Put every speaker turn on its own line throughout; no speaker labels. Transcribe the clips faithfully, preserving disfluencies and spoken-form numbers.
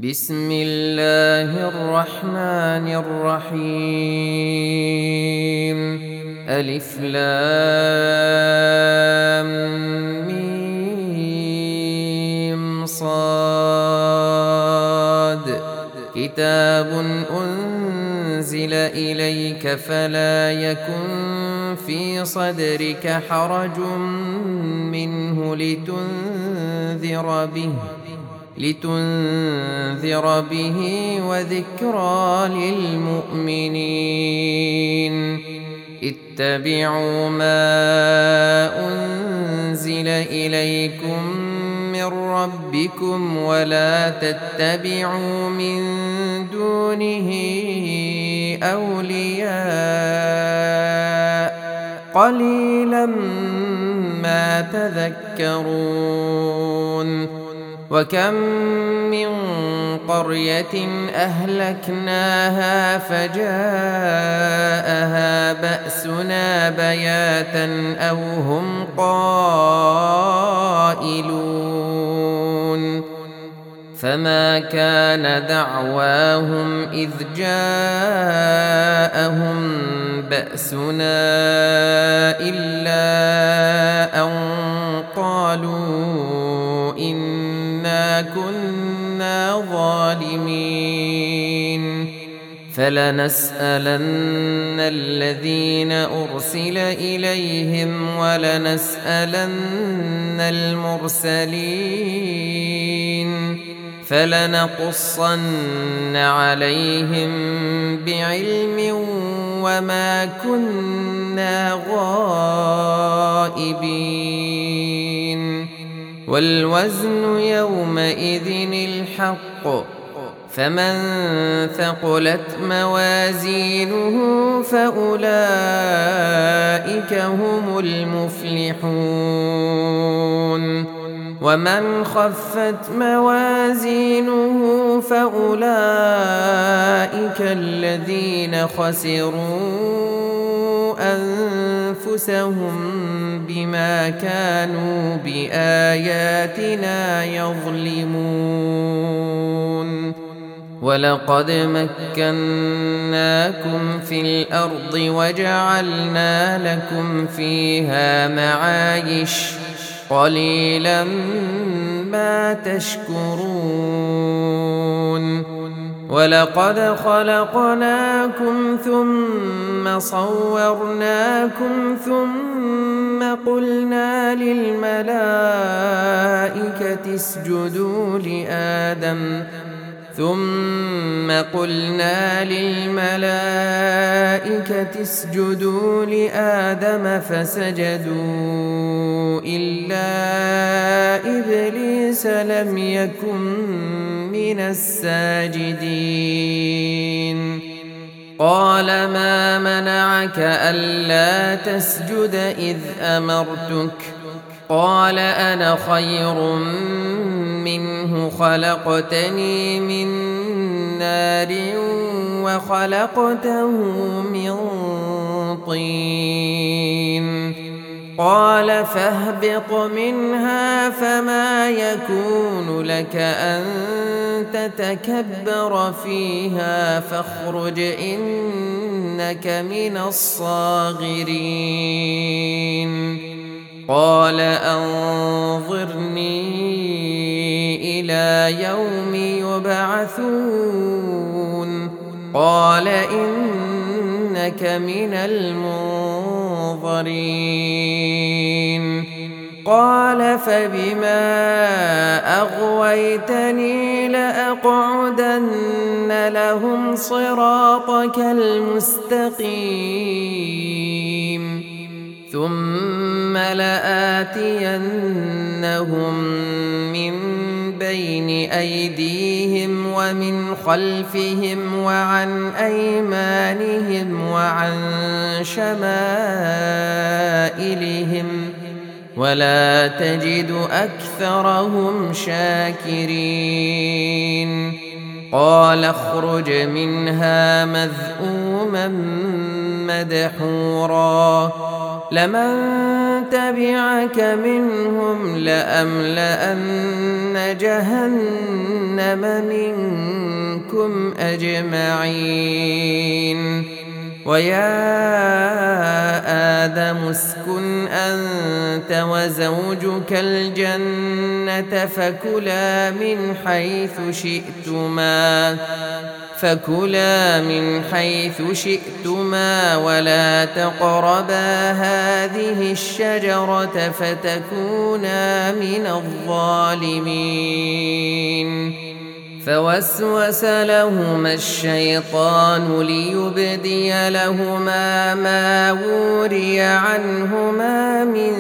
بسم الله الرحمن الرحيم. ألف لام ميم صاد. كتاب أنزل إليك فلا يكن في صدرك حرج منه لتنذر به لتنذر به وذكرى للمؤمنين. اتبعوا ما أنزل إليكم من ربكم ولا تتبعوا من دونه أولياء قليلا ما تذكرون. وكم من قرية أهلكناها فجاءها بأسنا بياتا أو هم قائلون. فما كان دعواهم إذ جاءهم بأسنا إلا أن قالوا إنا كنا ظالمين. فلنسألن الذين أرسل إليهم ولنسألن المرسلين. فلنقصن عليهم بعلم وما كنا غائبين. والوزن يومئذ الحق. فمن ثقلت موازينه فأولئك هم المفلحون. ومن خفت موازينه فأولئك الذين خسروا أنفسهم بما كانوا بآياتنا يظلمون. ولقد مكناكم في الأرض وجعلنا لكم فيها معايش قليلا ما تشكرون. ولقد خلقناكم ثم صورناكم ثم قلنا للملائكة اسجدوا لآدم ثم قلنا للملائكة اسجدوا لآدم فسجدوا إلا إبليس لم يكن من الساجدين. قال ما منعك ألا تسجد إذ أمرتك؟ قال أنا خير منه خلقتني من نار وخلقته من طين. قال فاهبط منها فما يكون لك أن تتكبر فيها فاخرج إنك من الصاغرين. قال أنظرني إلى يوم يبعثون. قال إنك من المنظرين. قال فبما أغويتني لأقعدن لهم صراطك المستقيم ثم لآتينهم من بين أيديهم ومن خلفهم وعن أيمانهم وعن شمائلهم ولا تجد أكثرهم شاكرين. قال اخرج منها مذءوما مدحورا لمن تبعك منهم لأملأن جهنم منكم أجمعين ويا آدم اسكن أنت وزوجك الجنة فكلا من حيث شئتما فكلا من حيث شئتما ولا تقربا هذه الشجرة فتكونا من الظالمين فوسوس لهما الشيطان ليبدي لهما ما وري عنهما من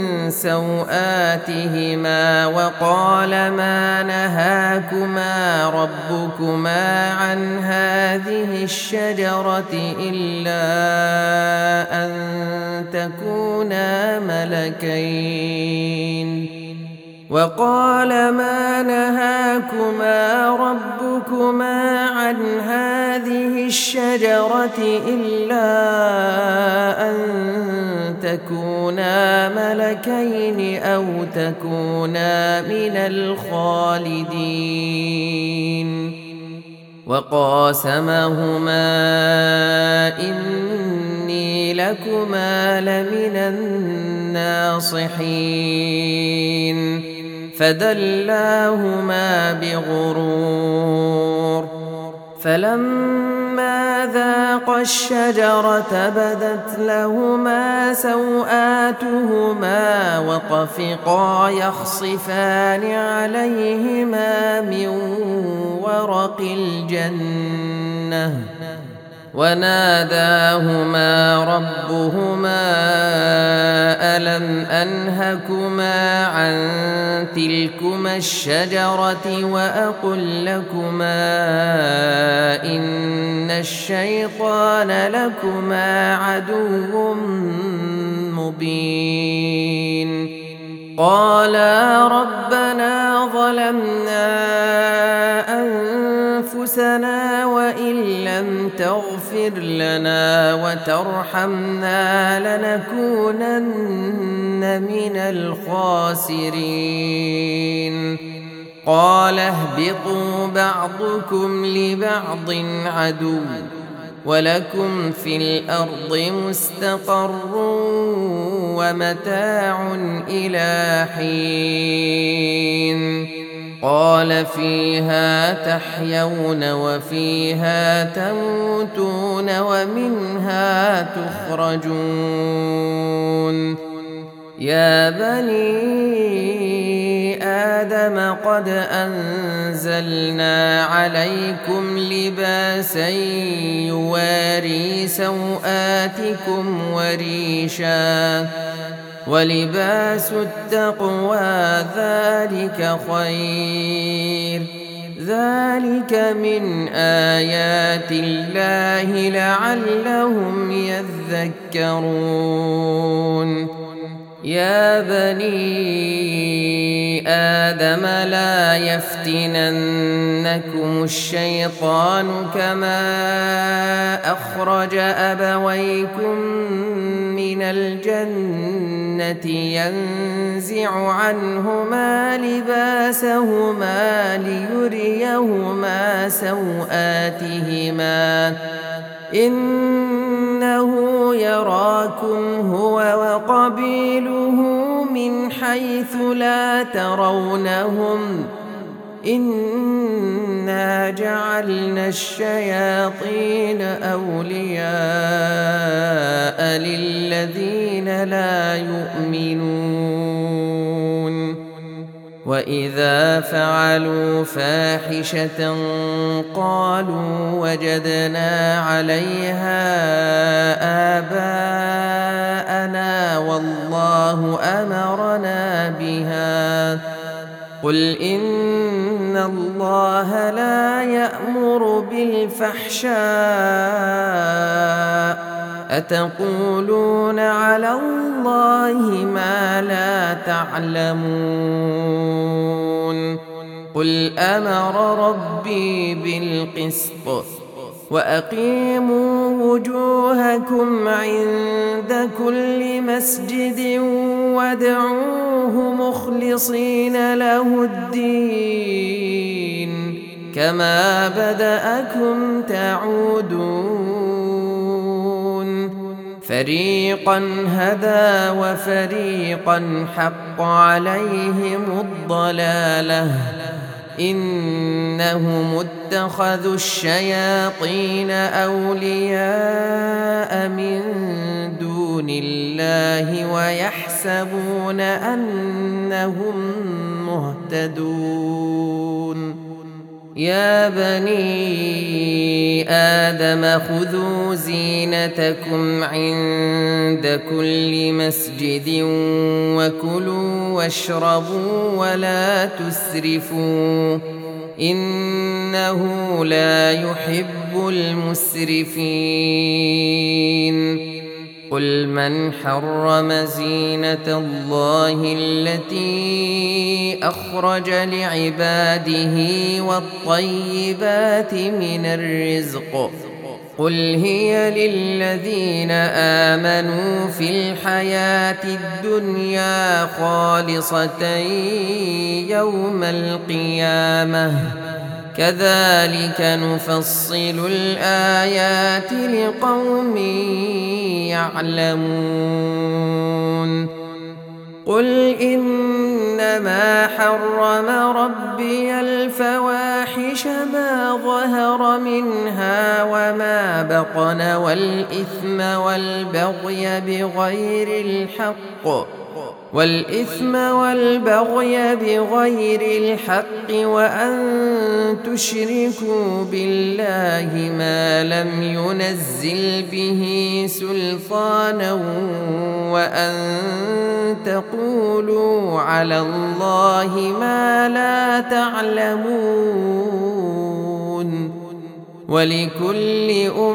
سوآتهما وقال ما نهاكما ربكما عن هذه الشجرة إلا أن تكونا ملكين وقال ما نهاكما ربكما عن هذه الشجرة إلا أن تكونا ملكين أو تكونا من الخالدين وقاسمهما إني لكما لمن الناصحين فدلاهما بغرور فلما ذاقا الشجرة بدت لهما سوآتهما وطفقا يخصفان عليهما من ورق الجنة وناداهما ربهما ألم أنهكما عن تلكما الشجرة وأقل لكما إن الشيطان لكما عدو مبين قالا ربنا ظلمنا أنفسنا وإن لم تغفر لنا وترحمنا لنكونن من الخاسرين قال اهبطوا بعضكم لبعض عدو ولكم في الأرض مستقر ومتاع إلى حين قال فيها تحيون وفيها تموتون ومنها تخرجون يا بني آدم قد أنزلنا عليكم لباسا يواري سوآتكم وريشا ولباس التقوى ذلك خير ذلك من آيات الله لعلهم يذكرون يا بني آدم لا يفتننكم الشيطان كما أخرج أبويكم من الجنة ينزع عنهما لباسهما ليريهما سوآتهما إنه يراكم هو وقبيله من حيث لا ترونهم إنا جعلنا الشياطين أولياء للذين لا يؤمنون وإذا فعلوا فاحشة قالوا وجدنا عليها آباءنا والله أمرنا بها قل إن الله لا يأمر بالفحشاء أتقولون على الله ما لا تعلمون قل أمر ربي بالقسط وأقيموا وجوهكم عند كل مسجد وادعوه مخلصين له الدين كما بدأكم تعودون فريقا هدى وفريقا حق عليهم الضلالة إنهم اتخذوا الشياطين أولياء من دون الله ويحسبون أنهم مهتدون يا بني آدم خذوا زينتكم عند كل مسجد وكلوا واشربوا ولا تسرفوا إنه لا يحب المسرفين قل من حرم زينة الله التي أخرج لعباده والطيبات من الرزق قل هي للذين آمنوا في الحياة الدنيا خالصة يوم القيامة كذلك نفصل الآيات لقوم يعلمون قل إنما حرم ربي الفواحش ما ظهر منها وما بطن والإثم والبغي بغير الحق والإثم والبغي بغير الحق وأن تشركوا بالله ما لم ينزل به سلطانا وأن تقولوا على الله ما لا تعلمون ولكل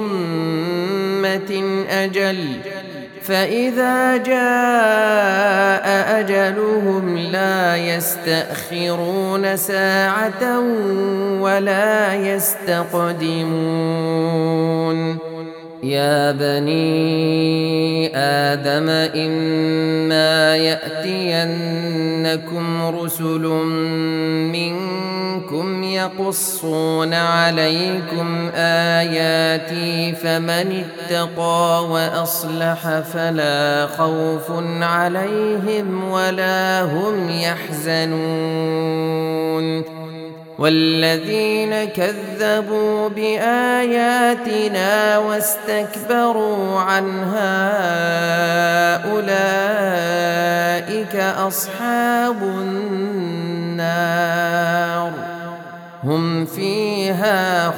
أمة أجل فإذا جاء أجلهم لا يستأخرون ساعة ولا يستقدمون يا بني آدم إما يأتينكم رسل منكم يقصون عليكم آياتي فمن اتقى وأصلح فلا خوف عليهم ولا هم يحزنون والذين كذبوا بآياتنا واستكبروا عنها أولئك أصحاب النار هم فيها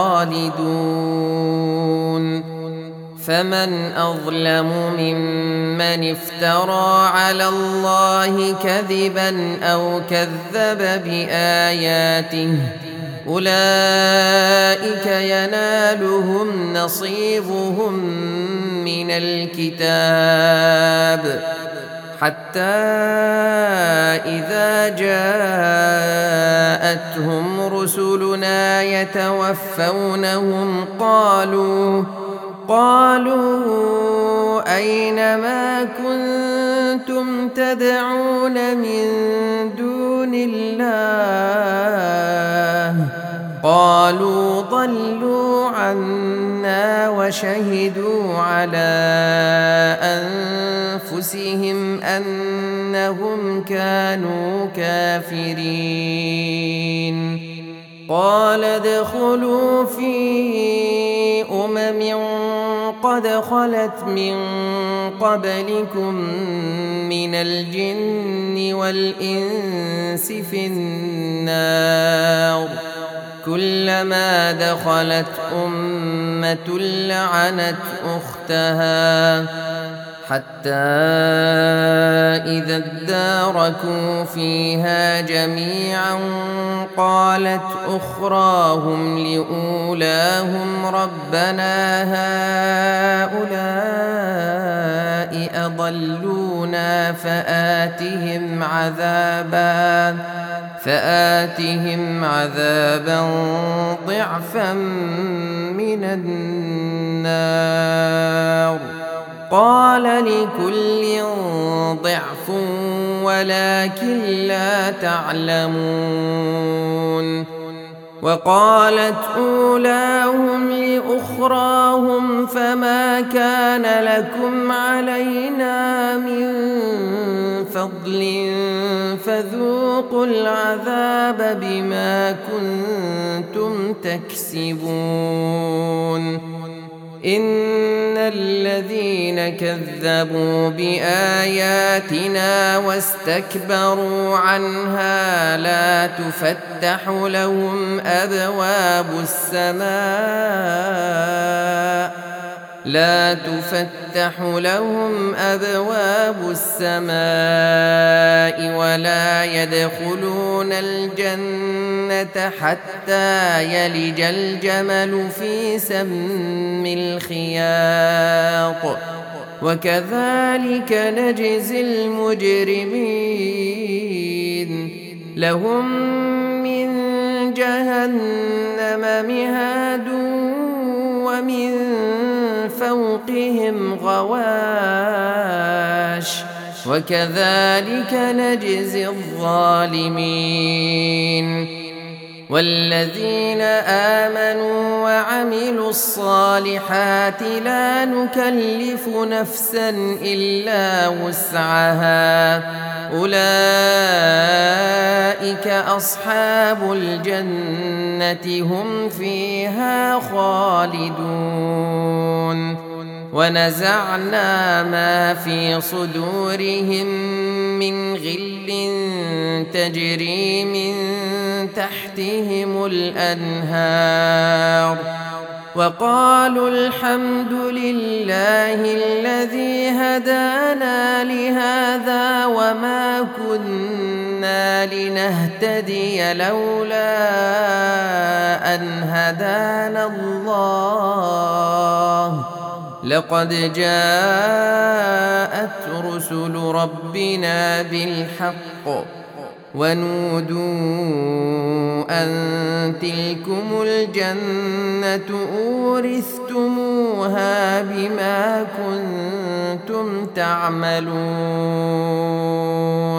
خالدون فمن أظلم ممن افترى على الله كذبا أو كذب بآياته أولئك ينالهم نصيبهم من الكتاب حتى إذا جاءتهم رسلنا يتوفونهم قالوا قالوا أين ما كنتم تدعون من دون الله قالوا ضلوا عنا وشهدوا على أنفسهم أنهم كانوا كافرين قال ادخلوا في أمم قد خلت من قبلكم من الجن والإنس في النار كلما دخلت أمة لعنت أختها حتى إذا اداركوا فيها جميعا قالت أخراهم لأولاهم ربنا هؤلاء أضلونا فآتهم عذابا فآتهم عذابا ضعفا من النار قال لكل ضعف ولكن لا تعلمون. وقالت أولاهم لأخراهم فما كان لكم علينا من فضل فذوقوا العذاب بما كنتم تكسبون. إن الذين كذبوا بآياتنا واستكبروا عنها لا تفتح لهم أبواب السماء لا تفتح لهم أبواب السماء ولا يدخلون الجنة حتى يلج الجمل في سم الخياط وكذلك نجزي المجرمين. لهم من جهنم مهاد ومن فوقهم غواش وكذلك نجزي الظالمين. والذين آمنوا وعملوا الصالحات لا نكلف نفسا إلا وسعها أولئك أصحاب الجنة هم فيها خالدون. ونزعنا ما في صدورهم من غل تجري من تحتهم الأنهار وقالوا الحمد لله الذي هدانا لهذا وما كنا لنهتدي لولا أن هدانا الله لقد جاءت رسل ربنا بالحق ونودوا أن تلكم الجنة أورثتموها بما كنتم تعملون.